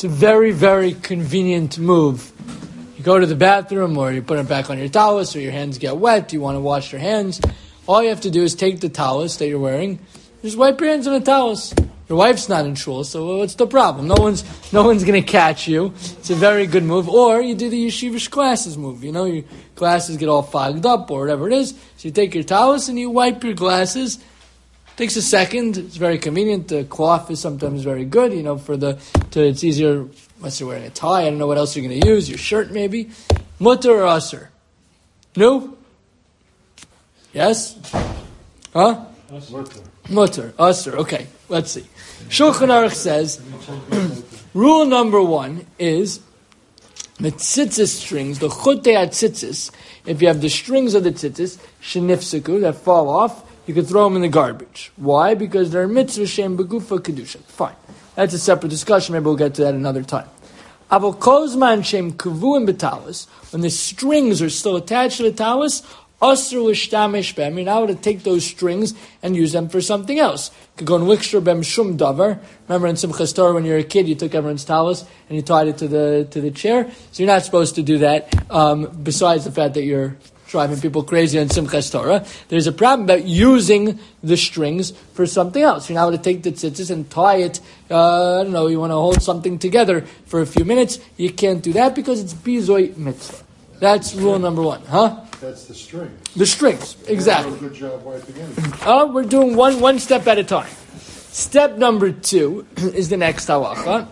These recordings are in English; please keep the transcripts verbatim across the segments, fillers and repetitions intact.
It's a very, very convenient move. You go to the bathroom or you put it back on your talus or your hands get wet, you want to wash your hands. All you have to do is take the talus that you're wearing, just wipe your hands on the talus. Your wife's not in shul, so what's the problem? No one's no one's going to catch you. It's a very good move. Or you do the yeshivish glasses move. You know, your glasses get all fogged up or whatever it is. So you take your talus and you wipe your glasses. Takes a second. It's very convenient. The cloth is sometimes very good. You know, for the to it's easier unless you're wearing a tie. I don't know what else you're going to use. Your shirt maybe. Mutter or usser? No? Yes? Huh? Mutter. Mutter. Usser. Okay. Let's see. Shulchan Aruch says, rule number one is the tzitzis strings, the chutei tzitzis. If you have the strings of the tzitzis, shenifsiku, that fall off, you can throw them in the garbage. Why? Because they're mitzvah shem begufa kedusha. Fine. That's a separate discussion. Maybe we'll get to that another time. Avol kozman shem kuvuim betalis, when the strings are still attached to the talis, asr l'shtamish bem, you're now able to take those strings and use them for something else. You could go and wixter bem shum davar. Remember in Simchas Torah when you were a kid, you took everyone's talis and you tied it to the to the chair. So you're not supposed to do that. Um, besides the fact that you're driving people crazy on Simchas Torah, there's a problem about using the strings for something else. You're now able to take the tzitzis and tie it. Uh, I don't know. You want to hold something together for a few minutes. You can't do that because it's bizoi mitzvah. That's rule number one, huh? That's the strings. The strings, exactly. You do a good job wiping it. Uh, we're doing one one step at a time. Step number two is the next halacha.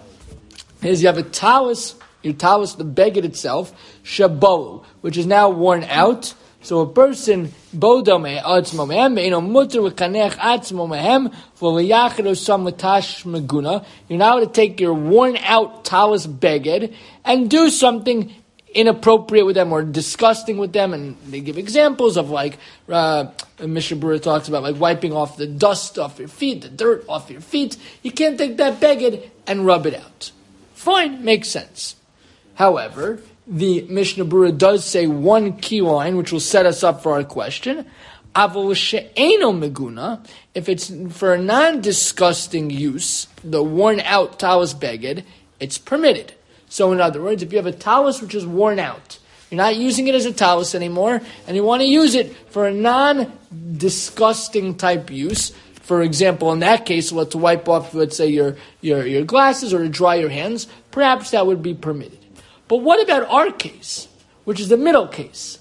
Is you have a talus, your talus, the beged itself, shabu, which is now worn out. So a person, bodo me atzmo mehem, beino mutter v'kanech atzmo mehem, v'liyachid osam l'tash meguna. You're now to take your worn out talus beged and do something inappropriate with them or disgusting with them, and they give examples of like uh, Mishnah Berurah talks about like wiping off the dust off your feet, the dirt off your feet. You can't take that beged and rub it out. Fine, makes sense. However, the Mishnah Berurah does say one key line which will set us up for our question. Avol she'eno meguna, if it's for a non-disgusting use, the worn out talus beged, it's permitted. So in other words, if you have a talus which is worn out, you're not using it as a talus anymore, and you want to use it for a non-disgusting type use, for example, in that case, well, to wipe off, let's say, your, your, your glasses or to dry your hands, perhaps that would be permitted. But what about our case, which is the middle case?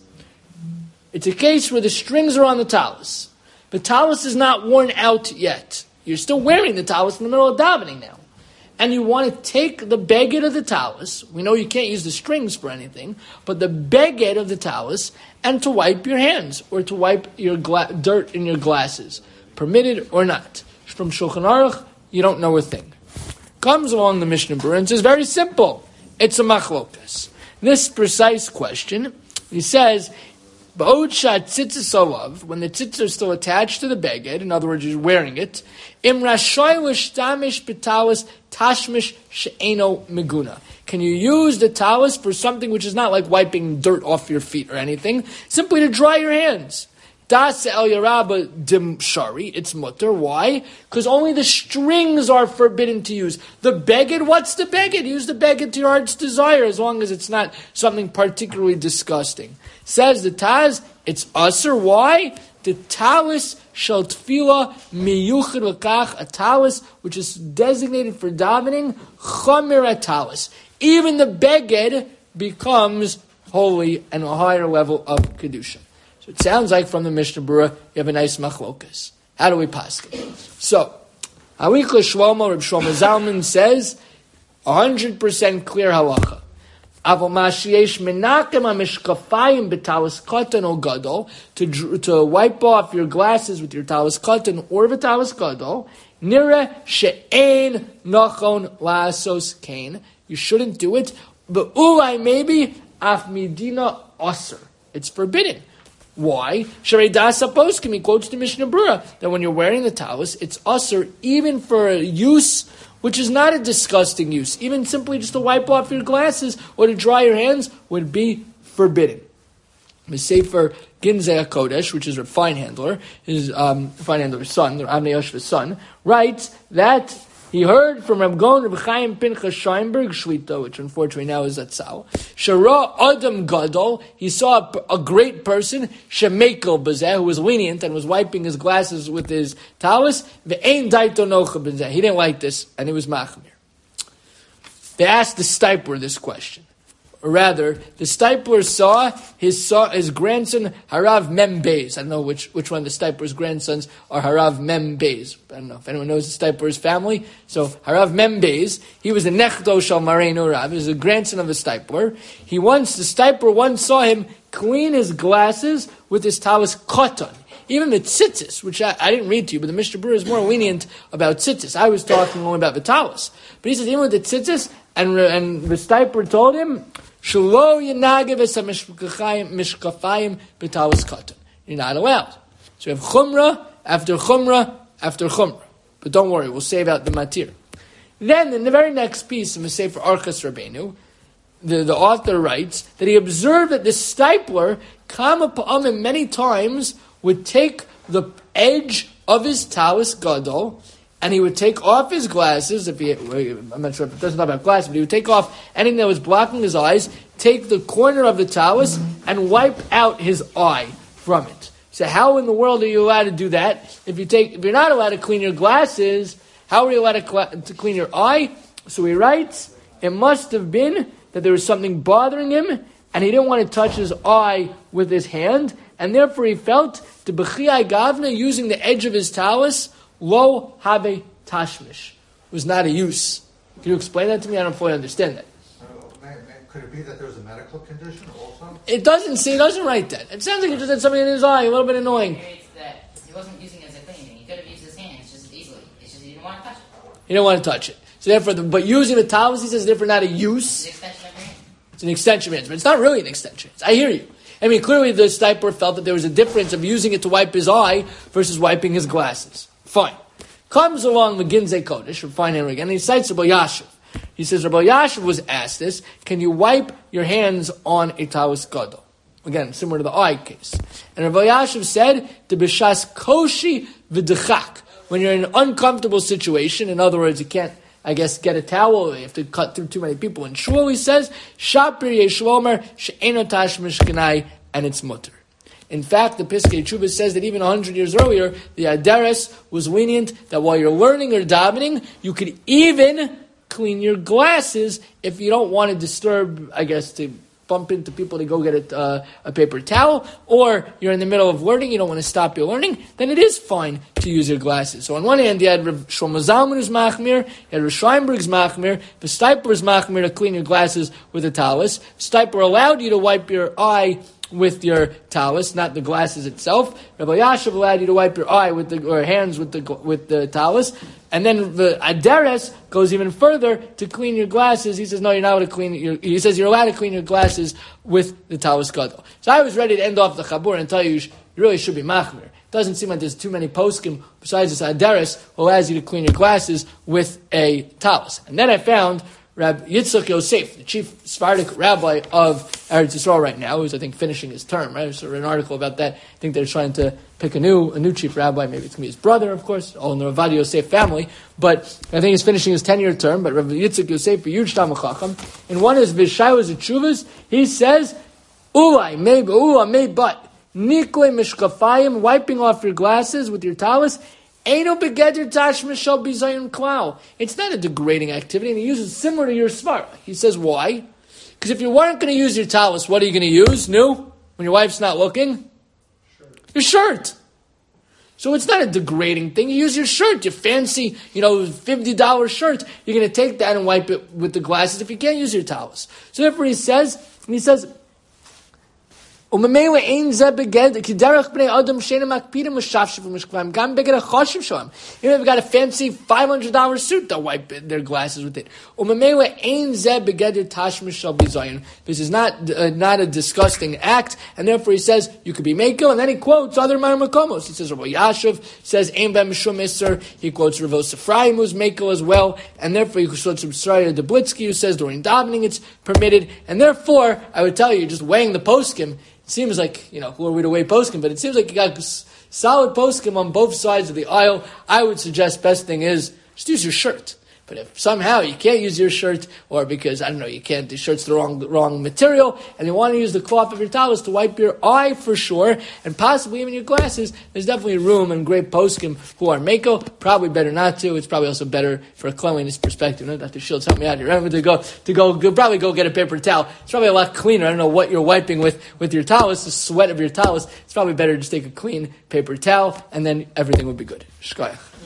It's a case where the strings are on the talus. The talus is not worn out yet. You're still wearing the talus in the middle of davening now. And you want to take the beged of the talus, we know you can't use the strings for anything, but the beged of the talus, and to wipe your hands, or to wipe your gla- dirt in your glasses. Permitted or not. From Shulchan Aruch, you don't know a thing. Comes along the Mishnah Berurah and says, very simple, it's a machlokas. This precise question, he says, Ba'od shat tzitzis olav, when the tzitzis are still attached to the beged, in other words, you're wearing it, im rashoy l'shtamish b'talus tashmish she'eno meguna. Can you use the talus for something which is not like wiping dirt off your feet or anything, simply to dry your hands? Das el yaraba dim shari, it's mutter. Why? Because only the strings are forbidden to use. The beged, what's the beged? Use the beged to your heart's desire, as long as it's not something particularly disgusting. Says the Taz, it's usher. Why? The talus shel tefillah miyuchid l'kach, a talus which is designated for davening, chamir a talus. Even the beged becomes holy and a higher level of kedusha. So it sounds like from the Mishnah Berurah, you have a nice machlokas. How do we pass it? So, Hawikla Shlomo, Reb Shlomo Zalman says, one hundred percent clear halacha. Avol mashiesh menakem ha-mishkafayim b'talis katan o gadol, to to wipe off your glasses with your talis katan or v'talis gadol, nira she'ein nachon la'asos kain. You shouldn't do it, but ulai maybe af midina aser. It's forbidden. Why? Sharei dasa poskim, he quotes the Mishnah Berurah, that when you're wearing the talus, it's usher even for a use which is not a disgusting use. Even simply just to wipe off your glasses or to dry your hands would be forbidden. The Sefer Ginzei HaKodesh, which is Reb Feinhandler, his um, Feinhandler's son, the Avnei Yoshva's son, writes that He heard from Reb Gon, Reb Chaim Pinchas Scheinberg, Shlita, which unfortunately now is Atzal. Shara Adam Gadol, he saw a, a great person, Shemekel Bazeh, who was lenient and was wiping his glasses with his talus. Ve'ein daito nocha Bazeh. He didn't like this, and he was machmir. They asked the Stipler this question. Or rather, the Stipler saw his saw his grandson Harav Mem Beis. I don't know which, which one of the Stipler's grandsons are Harav Mem Beis. I don't know if anyone knows the Stipler's family. So Harav Mem Beis, he was a Nechdo Shal Mareinu Rav. He was a grandson of the Stipler. He once the Stipler once saw him clean his glasses with his talis katan. Even the tzitzis, which I, I didn't read to you, but the Mishnah Berurah is more lenient about tzitzis. I was talking only about the talis. But he says even with the tzitzis, and and the Stipler told him, Shelo Yinagev Esa Mishkafayim B'Talis Katan. You're not allowed. So you have Chumrah after Chumrah after Chumrah. But don't worry, we'll save out the Matir. Then, in the very next piece of the Sefer Archas Rabbeinu, the, the author writes that he observed that the Stipler, Kama Pa'amim, many times would take the edge of his Talis Gadol, and he would take off his glasses, if he, I'm not sure if it doesn't talk about glasses, but he would take off anything that was blocking his eyes, take the corner of the talus, and wipe out his eye from it. So how in the world are you allowed to do that? If you take, if you're not allowed to clean your glasses, how are you allowed to, cl- to clean your eye? So he writes, it must have been that there was something bothering him, and he didn't want to touch his eye with his hand, and therefore he felt, to B'chiyai Gavna, using the edge of his talus, Lo have tashmish was not a use. Can you explain that to me? I don't fully understand that. So, may, may, could it be that there's a medical condition also? It doesn't say. It doesn't write that. It sounds like he just had something in his eye. A little bit annoying. It's that he wasn't using it as a cleaning. He could have used his hands just as easily. It's just he didn't want to touch it. He didn't want to touch it. So therefore, the, but using the towels, he says, therefore not a use. It's an extension of your hand. It's an extension of hands, but it's not really an extension. I hear you. I mean, clearly the Stipler felt that there was a difference of using it to wipe his eye versus wiping his glasses. Fine. Comes along Meginzei Kodesh, we'll find him again, and he cites Rabbi Yashiv. He says, Rabbi Yashiv was asked this, can you wipe your hands on a Talis Gadol? Again, similar to the eye case. And Rabbi Yashiv said, the B'shas Koshi V'dechak. When you're in an uncomfortable situation, in other words, you can't, I guess, get a towel, you have to cut through too many people in shul, he says, Shapir Yeshlomer, She'eno Tash Mishkanai, and it's mutter. In fact, the Piskei Tshuva says that even a hundred years earlier, the Aderes was lenient that while you're learning or davening, you could even clean your glasses if you don't want to disturb, I guess, to bump into people to go get a, uh, a paper towel, or you're in the middle of learning, you don't want to stop your learning, then it is fine to use your glasses. So on one hand, you had Rav Shlomo Zalman who's machmir, you had Rav Scheinberg's machmir, the Stipler's machmir to clean your glasses with a talus. Stipler allowed you to wipe your eye with your talus, not the glasses itself. Rabbi Yashiv allowed you to wipe your eye with the or hands with the with the talus, and then the Aderes goes even further to clean your glasses. He says no, you're not allowed to clean your. He says you're allowed to clean your glasses with the talus gadol. So I was ready to end off the chabur and tell you you, sh- you really should be machmir. It doesn't seem like there's too many poskim besides this Aderes who allows you to clean your glasses with a talus. And then I found Rabbi Yitzchak Yosef, the chief Sephardic rabbi of Eretz Yisrael right now, who's I think finishing his term. Right, so I read an article about that. I think they're trying to pick a new a new chief rabbi. Maybe it's going to be his brother, of course, all in the Ravad Yosef family. But I think he's finishing his ten-year term. But Rabbi Yitzchak Yosef, a huge Talmid Chacham, in one of his Vishayos and Tshuvas, he says, "Ulai maybe, ula may but nikle mishkafayim, wiping off your glasses with your talus." It's not a degrading activity, and he uses similar to your svara. He says, why? Because if you weren't going to use your talus, what are you going to use? No? When your wife's not looking? Shirt. Your shirt. So it's not a degrading thing. You use your shirt, your fancy, you know, fifty dollars shirt. You're going to take that and wipe it with the glasses if you can't use your talus. So therefore he says, and he says, Even if you've got a fancy five hundred dollars suit, they'll wipe their glasses with it. This is not uh, not a disgusting act, and therefore he says you could be mekel, and then he quotes other Marmakomos. He says Rabbi Yashiv says Ein Ben Mishum Isser. He quotes Rav Sefraim who's mekel as well, and therefore he quotes Rabbi Dublitzky who says during davening it's permitted, and therefore I would tell you, just weighing the poskim, it seems like, you know, who are we to weigh poskim, but it seems like you got solid poskim on both sides of the aisle. I would suggest best thing is just use your shirt. But if somehow you can't use your shirt, or because, I don't know, you can't, the shirt's the wrong, the wrong material, and you want to use the cloth of your talus to wipe your eye for sure, and possibly even your glasses, there's definitely room and great poskim who are mako. Probably better not to. It's probably also better for a cleanliness perspective. You know, Doctor Shields, help me out here. Remember to go, to go, go, probably go get a paper towel. It's probably a lot cleaner. I don't know what you're wiping with, with your talus, the sweat of your talus. It's probably better to just take a clean paper towel, and then everything would be good. Shkoyach.